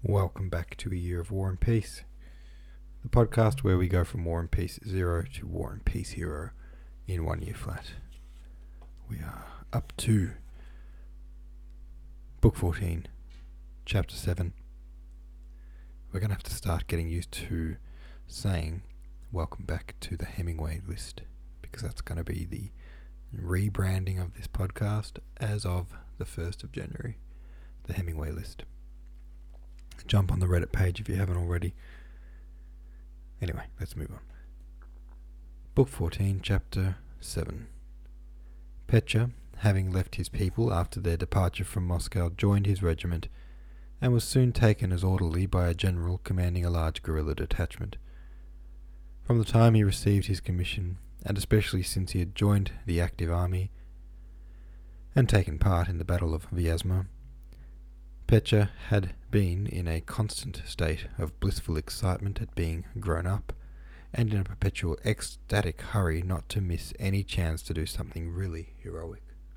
Welcome back to A Year of War and Peace, the podcast where we go from War and Peace 0 to War and Peace Hero in 1 year flat. We are up to Book 14, Chapter 7. We're going to have to start getting used to saying welcome back to the Hemingway list, because that's going to be the rebranding of this podcast as of the 1st of January, the Hemingway list. Jump on the Reddit page if you haven't already. Anyway, let's move on. Book 14, Chapter 7. Petya, having left his people after their departure from Moscow, joined his regiment and was soon taken as orderly by a general commanding a large guerrilla detachment. From the time he received his commission, and especially since he had joined the active army and taken part in the Battle of Vyazma, Petya had been in a constant state of blissful excitement at being grown up, and in a perpetual ecstatic hurry not to miss any chance to do something really heroic.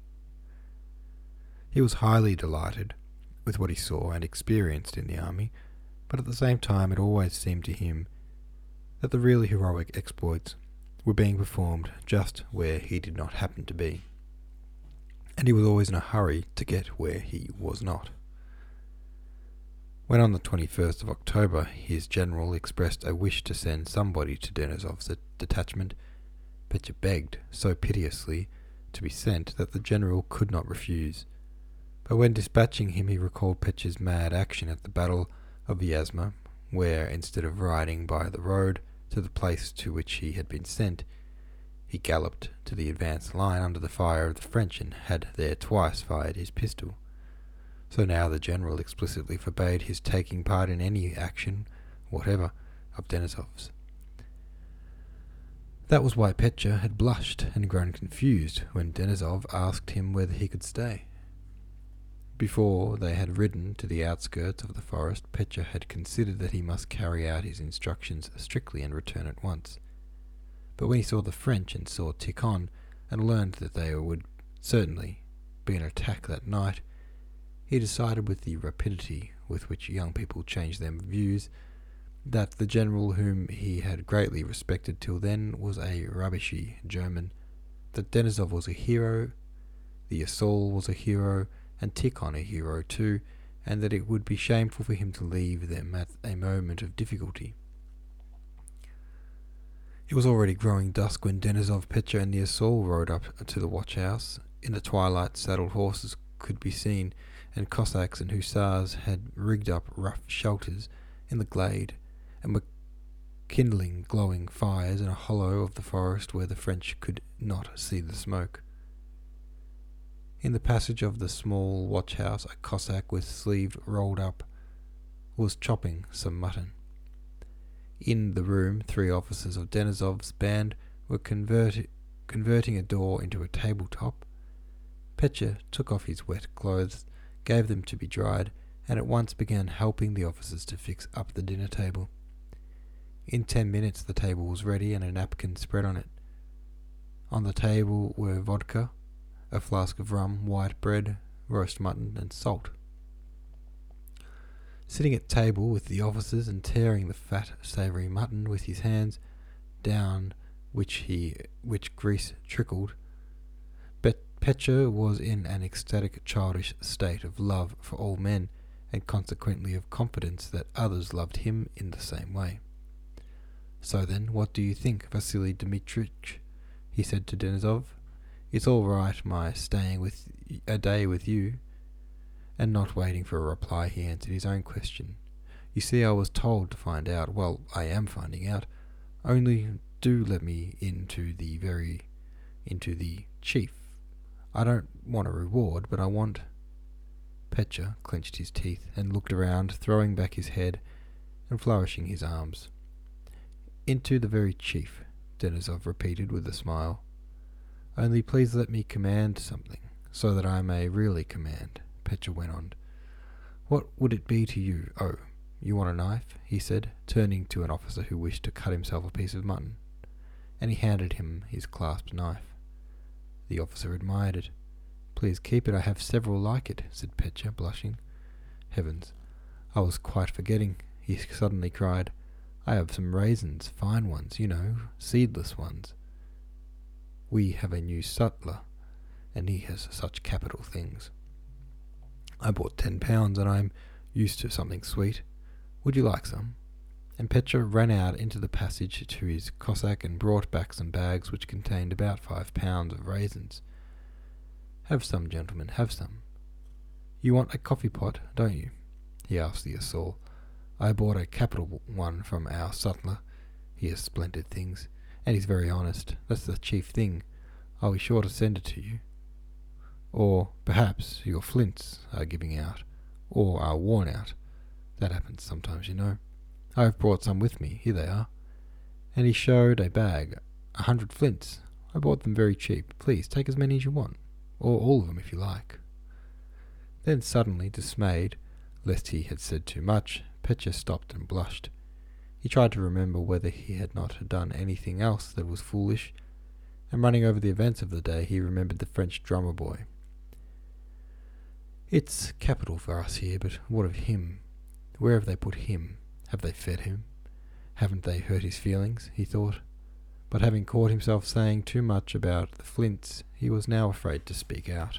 He was highly delighted with what he saw and experienced in the army, but at the same time it always seemed to him that the really heroic exploits were being performed just where he did not happen to be, and he was always in a hurry to get where he was not. When on the 21st of October his general expressed a wish to send somebody to Denisov's detachment, Petya begged so piteously to be sent that the general could not refuse. But when dispatching him he recalled Petya's mad action at the Battle of Vyazma, where, instead of riding by the road to the place to which he had been sent, he galloped to the advanced line under the fire of the French and had there twice fired his pistol. So now the general explicitly forbade his taking part in any action whatever of Denisov's. That was why Petya had blushed and grown confused when Denisov asked him whether he could stay. Before they had ridden to the outskirts of the forest, Petya had considered that he must carry out his instructions strictly and return at once. But when he saw the French and saw Tikhon, and learned that there would certainly be an attack that night, he decided with the rapidity with which young people change their views that the general whom he had greatly respected till then was a rubbishy German, that Denisov was a hero, the Esaul was a hero, and Tikhon a hero too, and that it would be shameful for him to leave them at a moment of difficulty. It was already growing dusk when Denisov, Petya, and the Esaul rode up to the watch-house. In the twilight saddled horses could be seen, and Cossacks and hussars had rigged up rough shelters in the glade, and were kindling glowing fires in a hollow of the forest where the French could not see the smoke. In the passage of the small watch-house, a Cossack with sleeve rolled up was chopping some mutton. In the room, 3 officers of Denisov's band were converting a door into a tabletop. Petya took off his wet clothes, gave them to be dried, and at once began helping the officers to fix up the dinner table. In 10 minutes the table was ready and a napkin spread on it. On the table were vodka, a flask of rum, white bread, roast mutton, and salt. Sitting at table with the officers and tearing the fat, savoury mutton with his hands, down which grease trickled, Petya was in an ecstatic childish state of love for all men, and consequently of confidence that others loved him in the same way. "So then, what do you think, Vasily Dmitritch?" he said to Denisov. "It's all right my staying a day with you." And not waiting for a reply, he answered his own question. "You see, I was told to find out. Well, I am finding out. Only do let me into the chief. I don't want a reward, but I want—" Petya clenched his teeth and looked around, throwing back his head and flourishing his arms. "Into the very chief," Denisov repeated with a smile. "Only please let me command something, so that I may really command," Petya went on. "What would it be to you? Oh, you want a knife?" he said, turning to an officer who wished to cut himself a piece of mutton, and he handed him his clasped knife. The officer admired it. "Please keep it, I have several like it," said Petya, blushing. "Heavens, I was quite forgetting, he suddenly cried. I have some raisins, fine ones, seedless ones. We have a new sutler, and he has such capital things. I bought 10 pounds, and I am used to something sweet. Would you like some? And Petya ran out into the passage to his Cossack and brought back some bags which contained about 5 pounds of raisins. Have some, gentlemen, have some. You want a coffee pot, don't you? He asked the esaul. I bought a capital one from our sutler. He has splendid things, and he's very honest. That's the chief thing. I'll be sure to send it to you. Or perhaps your flints are giving out, or are worn out. That happens sometimes, I have brought some with me. Here they are. And he showed a bag. 100 flints. I bought them very cheap. Please take as many as you want, or all of them if you like. Then suddenly, dismayed, lest he had said too much, Petya stopped and blushed. He tried to remember whether he had not done anything else that was foolish, and running over the events of the day, he remembered the French drummer boy. It's capital for us here, but what of him? Where have they put him? Have they fed him? Haven't they hurt his feelings? He thought. But having caught himself saying too much about the flints, he was now afraid to speak out.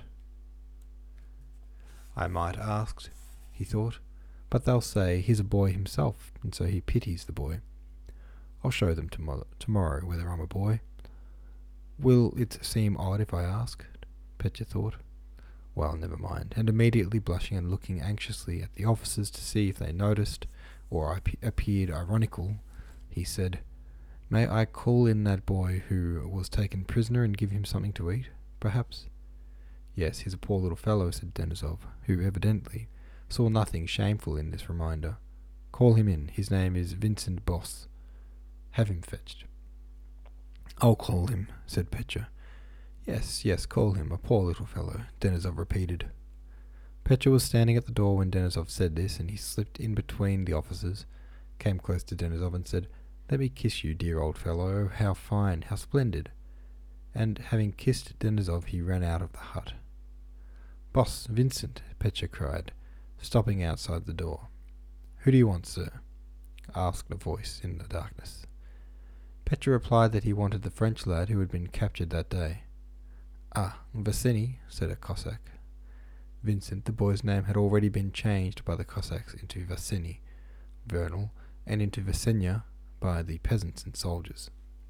I might ask, he thought, but they'll say he's a boy himself, and so he pities the boy. I'll show them tomorrow whether I'm a boy. Will it seem odd if I ask? Petya thought. Well, never mind. And immediately blushing and looking anxiously at the officers to see if they noticed or appeared ironical, he said, May I call in that boy who was taken prisoner and give him something to eat, perhaps? Yes, he's a poor little fellow, said Denisov, who evidently saw nothing shameful in this reminder. Call him in. His name is Vincent Boss. Have him fetched. I'll call him, said Petya. Yes, call him, a poor little fellow, Denisov repeated. Petya was standing at the door when Denisov said this, and he slipped in between the officers, came close to Denisov and said, Let me kiss you, dear old fellow. Oh, how fine, how splendid. And having kissed Denisov, he ran out of the hut. Boss, Vincent, Petya cried, stopping outside the door. Who do you want, sir? Asked a voice in the darkness. Petya replied that he wanted the French lad who had been captured that day. Ah, Vaseny, said a Cossack. Vincent, the boy's name, had already been changed by the Cossacks into Vaseny, Vernal, and into Vasenya by the peasants and soldiers.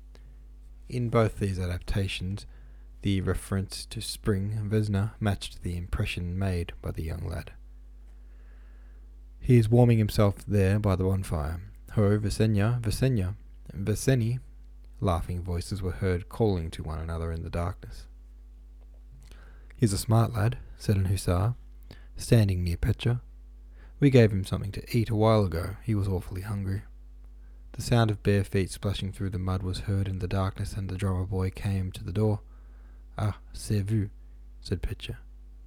In both these adaptations, the reference to spring, Vesna, matched the impression made by the young lad. He is warming himself there by the bonfire. Ho, Vasenya, Vasenya, Vaseny. Laughing voices were heard calling to one another in the darkness. He's a smart lad, said an hussar, standing near Petya. We gave him something to eat a while ago. He was awfully hungry. The sound of bare feet splashing through the mud was heard in the darkness, and the drummer boy came to the door. Ah, c'est vous, said Petya.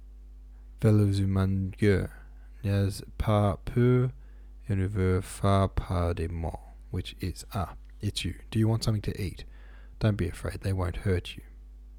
Velozuman gueux, n'est pas peur, et ne veut faire pas de mal, which is, it's you. Do you want something to eat? Don't be afraid, they won't hurt you.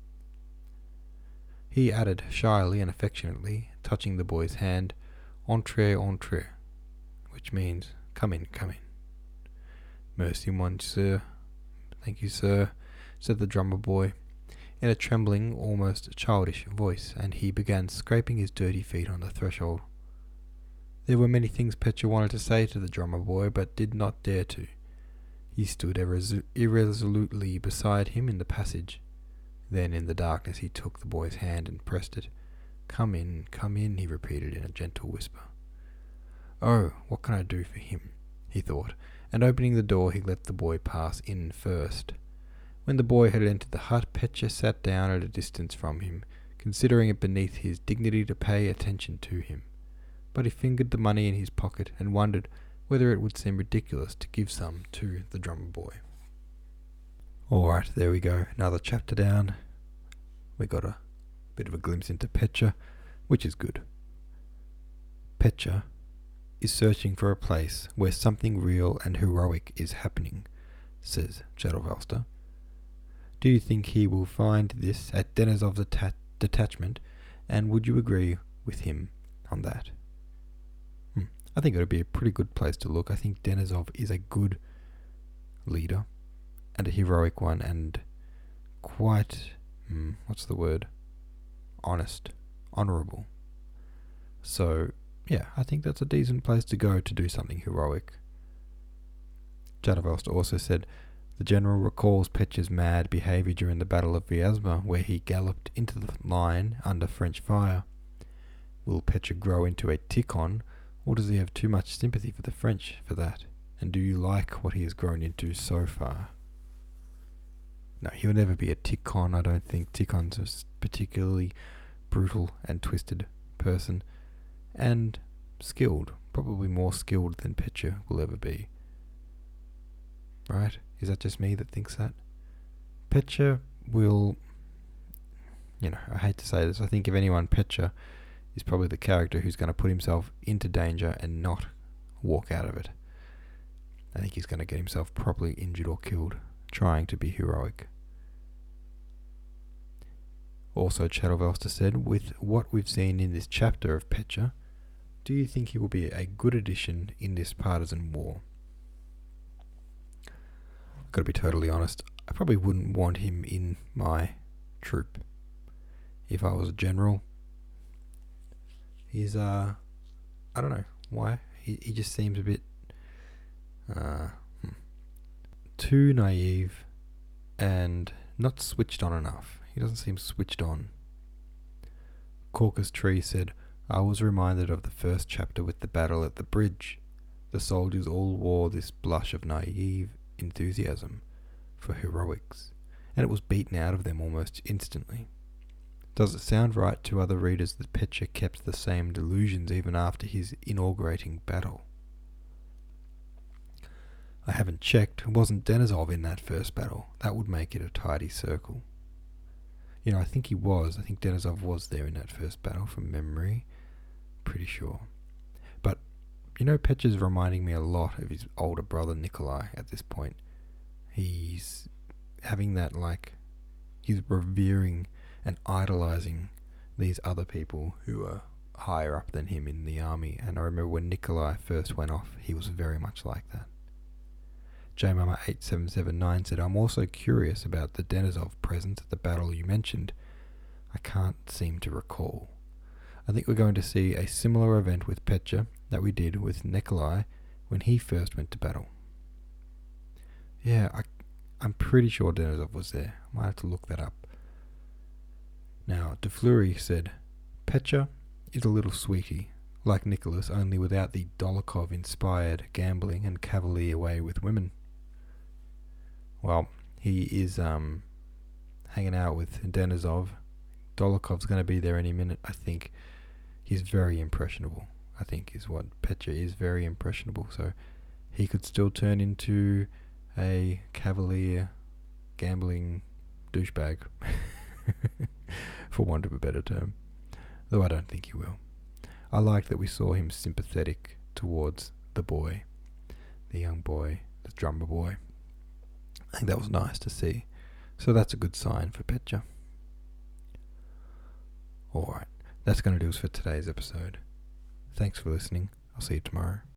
He added shyly and affectionately, touching the boy's hand, Entrez, which means, come in. Merci, monsieur. Thank you, sir, said the drummer boy, in a trembling, almost childish voice, and he began scraping his dirty feet on the threshold. There were many things Petya wanted to say to the drummer boy, but did not dare to. He stood irresolutely beside him in the passage. Then in the darkness he took the boy's hand and pressed it. Come in, he repeated in a gentle whisper. Oh, what can I do for him? He thought, and opening the door he let the boy pass in first. When the boy had entered the hut, Petya sat down at a distance from him, considering it beneath his dignity to pay attention to him. But he fingered the money in his pocket and wondered whether it would seem ridiculous to give some to the drummer boy. Alright, there we go. Another chapter down. We got a bit of a glimpse into Petya, which is good. Petya is searching for a place where something real and heroic is happening, says Chadovalster. Do you think he will find this at Denisov's detachment, and would you agree with him on that? I think it would be a pretty good place to look. I think Denisov is a good leader and a heroic one and quite, honest, honourable. So, yeah, I think that's a decent place to go to do something heroic. Jadavost also said, the general recalls Petcha's mad behaviour during the Battle of Vyazma, where he galloped into the line under French fire. Will Petcha grow into a Tikhon, or does he have too much sympathy for the French for that? And do you like what he has grown into so far? No, he'll never be a Tikhon. I don't think Tikhon's a particularly brutal and twisted person. And skilled. Probably more skilled than Petcha will ever be. Right? Is that just me that thinks that? Petcha will... I hate to say this. I think if anyone, Petcha is probably the character who's going to put himself into danger and not walk out of it. I think he's going to get himself properly injured or killed, trying to be heroic. Also, Chadavosta said, with what we've seen in this chapter of Petcha, do you think he will be a good addition in this partisan war? I've got to be totally honest, I probably wouldn't want him in my troop. If I was a general, he's, I don't know why, he just seems a bit too naive and not switched on enough. He doesn't seem switched on. Caucus Tree said, I was reminded of the first chapter with the battle at the bridge. The soldiers all wore this blush of naive enthusiasm for heroics, and it was beaten out of them almost instantly. Does it sound right to other readers that Petcha kept the same delusions even after his inaugurating battle? I haven't checked. Wasn't Denisov in that first battle? That would make it a tidy circle. I think he was. I think Denisov was there in that first battle from memory. Pretty sure. But, Petcha's reminding me a lot of his older brother Nikolai at this point. He's having that, he's revering and idolizing these other people who are higher up than him in the army. And I remember when Nikolai first went off, he was very much like that. JMama8779 said, I'm also curious about the Denisov presence at the battle you mentioned. I can't seem to recall. I think we're going to see a similar event with Petcha that we did with Nikolai when he first went to battle. Yeah, I'm pretty sure Denisov was there. I might have to look that up. Now, De Fleury said, Petcha is a little sweetie, like Nicholas, only without the Dolokhov-inspired gambling and cavalier way with women. Well, he is hanging out with Denisov. Dolokhov's going to be there any minute. I think he's very impressionable. I think is what Petcha is, very impressionable. So he could still turn into a cavalier, gambling douchebag, for want of a better term. Though I don't think he will. I like that we saw him sympathetic towards the boy, the young boy, the drummer boy. I think that was nice to see. So that's a good sign for Petcha. Alright, that's going to do us for today's episode. Thanks for listening. I'll see you tomorrow.